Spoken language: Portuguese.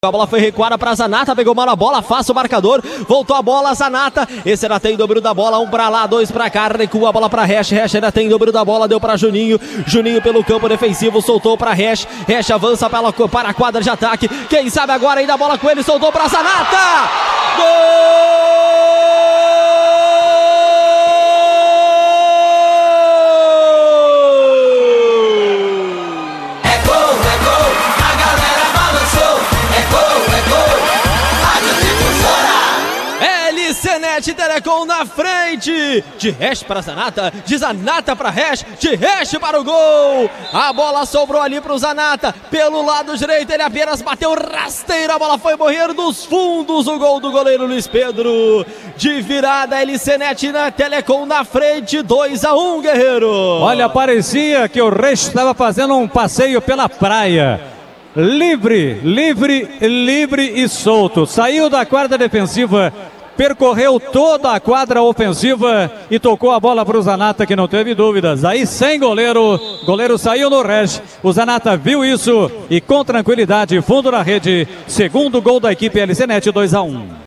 A bola foi recuada para Zanata, pegou mal a bola, faça o marcador, voltou a bola, Zanata, esse ainda tem domínio da bola, um para lá, dois para cá, recua a bola para Resch ainda tem domínio da bola, deu para Juninho pelo campo defensivo, soltou para Resch avança para a quadra de ataque, quem sabe agora ainda a bola com ele, soltou para Zanata, gol! LCNet Telecom na frente, de Resch para Zanata, de Zanata para Resch, de Resch para o gol, a bola sobrou ali para o Zanata, pelo lado direito ele apenas bateu rasteiro, a bola foi morrer nos fundos, o gol do goleiro Luiz Pedro, de virada LCNet na Telecom na frente, 2-1, Guerreiro. Olha, parecia que o Resch estava fazendo um passeio pela praia, livre e solto, saiu da quadra defensiva, percorreu toda a quadra ofensiva e tocou a bola para o Zanata, que não teve dúvidas. Aí sem goleiro saiu no Resch. O Zanata viu isso e com tranquilidade, fundo na rede. Segundo gol da equipe LCNet, 2-1.